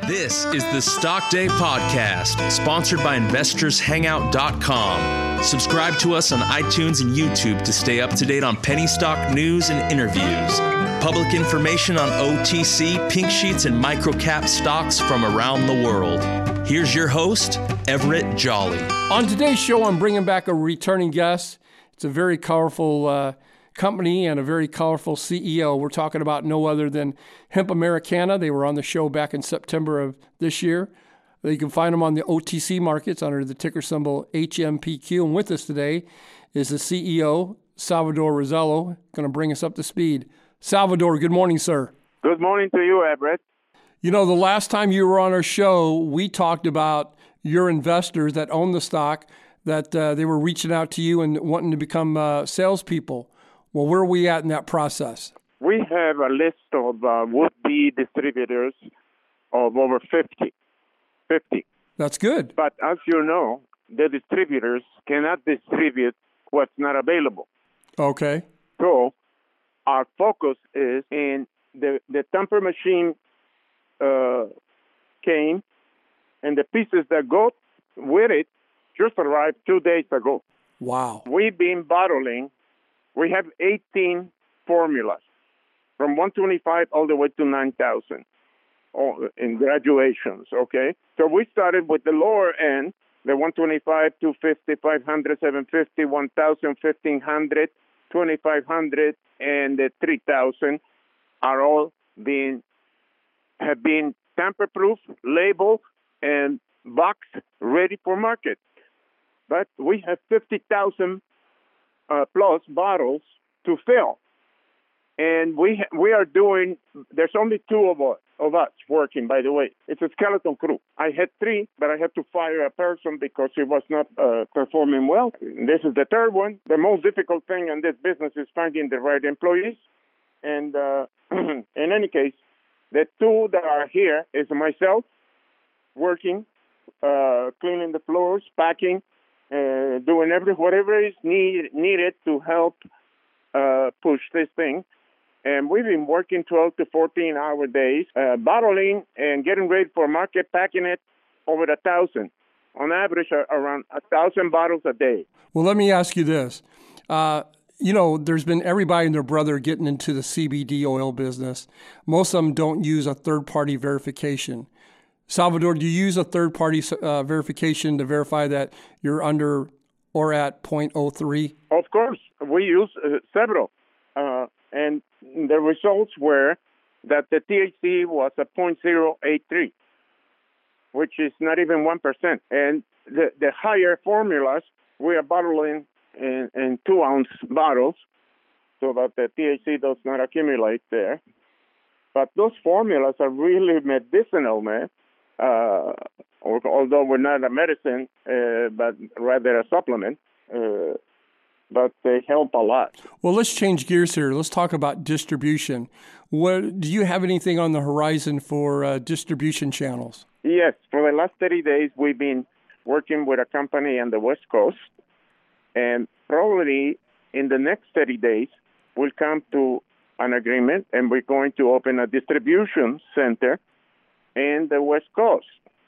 This is the Stock Day Podcast, sponsored by InvestorsHangout.com. Subscribe to us on iTunes and YouTube to stay up to date on penny stock news and interviews. Public information on OTC, pink sheets, and microcap stocks from around the world. Here's your host, Everett Jolly. On today's show, I'm bringing back a returning guest. It's a very colorful company and a very colorful CEO. We're talking about no other than Hemp Americana. They were on the show back in September of this year. You can find them on the OTC markets under the ticker symbol HMPQ. And with us today is the CEO, Salvador Rosello, going to bring us up to speed. Salvador, good morning, sir. Good morning to you, Everett. You know, the last time you were on our show, we talked about your investors that own the stock, that they were reaching out to you and wanting to become salespeople. Well, where are we at in that process? We have a list of would-be distributors of over 50. That's good. But as you know, the distributors cannot distribute what's not available. Okay. So our focus is in the tamper machine came, and the pieces that go with it just arrived 2 days ago. Wow. We've been bottling. We have 18 formulas from 125 all the way to 9,000 in graduations, okay? So we started with the lower end, the 125, 250, 500, 750, 1,000, 1,500, 2,500, and the 3,000 are all have been tamper-proof, labeled, and boxed, ready for market. But we have 50,000 plus bottles to fill. And we are doing, there's only two of us working, by the way. It's a skeleton crew. I had three, but I had to fire a person because he was not performing well. This is the third one. The most difficult thing in this business is finding the right employees. And in any case, the two that are here is myself working, cleaning the floors, packing, doing whatever is needed to help push this thing. And we've been working 12 to 14-hour days, bottling and getting ready for market, packing it over 1,000. On average, around 1,000 bottles a day. Well, let me ask you this. You know, there's been everybody and their brother getting into the CBD oil business. Most of them don't use a third-party verification. Salvador, do you use a third-party verification to verify that you're under or at 0.03? Of course. We use several. And the results were that the THC was a 0.083, which is not even 1%. And the higher formulas, we are bottling in 2-ounce bottles so that the THC does not accumulate there. But those formulas are really medicinal, man. Although we're not a medicine, but rather a supplement, but they help a lot. Well, let's change gears here. Let's talk about distribution. Do you have anything on the horizon for distribution channels? Yes. For the last 30 days, we've been working with a company on the West Coast, and probably in the next 30 days, we'll come to an agreement, and we're going to open a distribution center in the West Coast.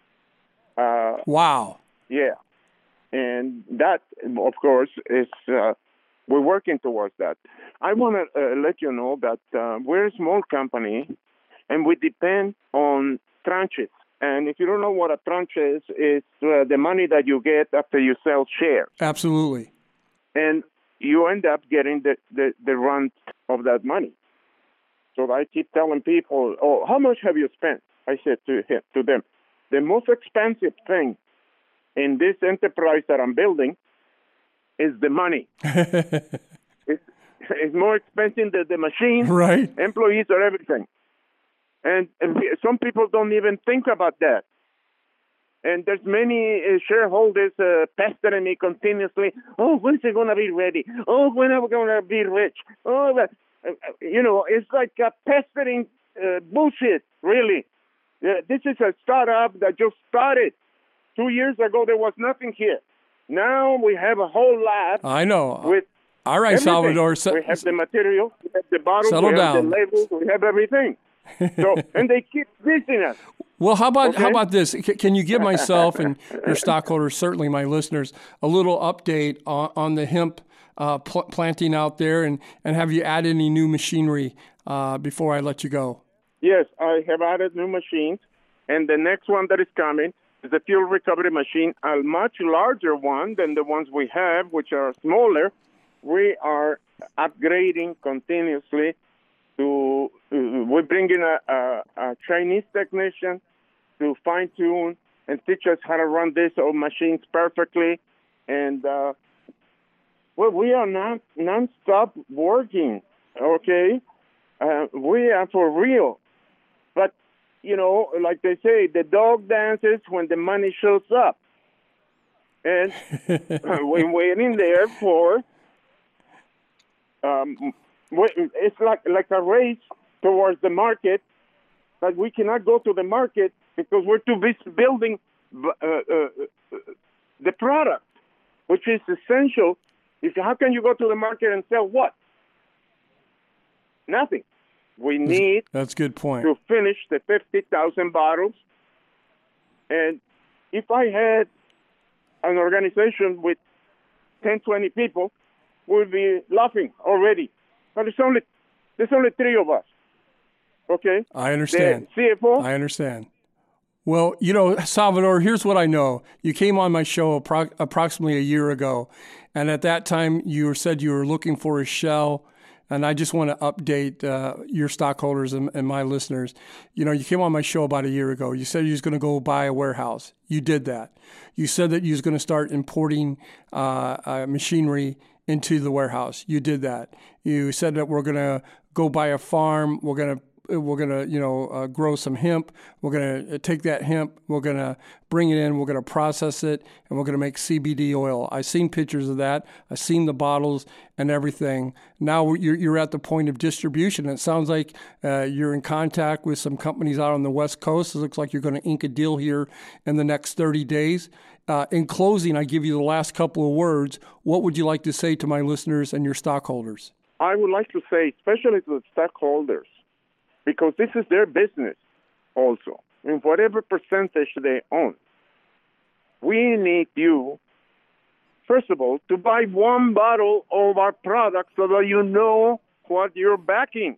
Wow. Yeah. And that, of course, is we're working towards that. I want to let you know that we're a small company, and we depend on tranches. And if you don't know what a tranche is, it's the money that you get after you sell shares. Absolutely. And you end up getting the run of that money. So I keep telling people, "Oh, how much have you spent?" I said to them, the most expensive thing in this enterprise that I'm building is the money. It's more expensive than the machine, right? Employees, or everything. And some people don't even think about that. And there's many shareholders pestering me continuously. Oh, when is it going to be ready? Oh, when are we going to be rich? Oh, it's like a pestering bullshit, really. This is a startup that just started. 2 years ago, there was nothing here. Now we have a whole lab. I know. With all right, everything. Salvador. We have the material, we have the bottles, Settle we have down. the labels, we have everything. So, and they keep visiting us. Well, how about this? Can you give myself and your stockholders, certainly my listeners, a little update on the hemp planting out there, and have you added any new machinery before I let you go? Yes, I have added new machines, and the next one that is coming is the fuel recovery machine, a much larger one than the ones we have, which are smaller. We are upgrading continuously. We're bringing a Chinese technician to fine-tune and teach us how to run these old machines perfectly. And, we are non-stop working, okay? We are for real. But, like they say, the dog dances when the money shows up. And we're waiting there for... it's like a race towards the market, but we cannot go to the market because we're too busy building the product, which is essential. How can you go to the market and sell what? Nothing. We need that's a good point. To finish the 50,000 bottles. And if I had an organization with 10, 20 people, we'd be laughing already. But there's only 3 of us. Okay? I understand. The CFO. I understand. Well, Salvador, here's what I know. You came on my show approximately a year ago, and at that time you said you were looking for a shell, and I just want to update your stockholders and my listeners. You came on my show about a year ago. You said you was going to go buy a warehouse. You did that. You said that you was going to start importing machinery into the warehouse. You did that. You said that we're going to go buy a farm. We're going to grow some hemp. We're going to take that hemp. We're going to bring it in. We're going to process it, and we're going to make CBD oil. I've seen pictures of that. I've seen the bottles and everything. Now you're at the point of distribution. It sounds like you're in contact with some companies out on the West Coast. It looks like you're going to ink a deal here in the next 30 days. In closing, I give you the last couple of words. What would you like to say to my listeners and your stockholders? I would like to say, especially to the stockholders, because this is their business also, in whatever percentage they own. We need you, first of all, to buy one bottle of our product so that you know what you're backing.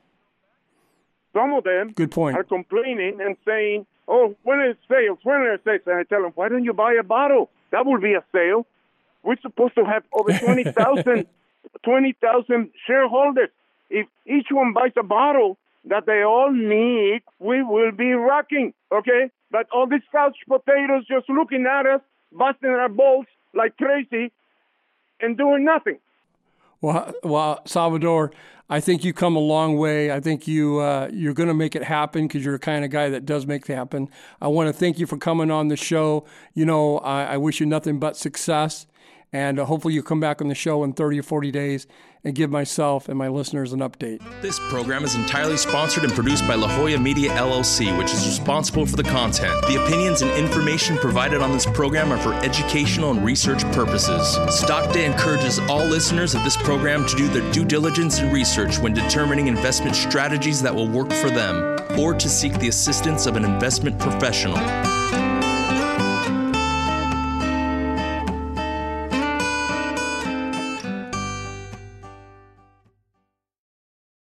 Some of them Good point. Are complaining and saying, oh, when is sales? When are sales? And I tell them, why don't you buy a bottle? That would be a sale. We're supposed to have over 20,000 shareholders. If each one buys a bottle that they all need, we will be rocking, okay? But all these couch potatoes just looking at us, busting our balls like crazy and doing nothing. Well, Salvador, I think you come a long way. I think you're going to make it happen because you're the kind of guy that does make it happen. I want to thank you for coming on the show. I wish you nothing but success. And hopefully you'll come back on the show in 30 or 40 days and give myself and my listeners an update. This program is entirely sponsored and produced by La Jolla Media, LLC, which is responsible for the content. The opinions and information provided on this program are for educational and research purposes. Stock Day encourages all listeners of this program to do their due diligence and research when determining investment strategies that will work for them, or to seek the assistance of an investment professional.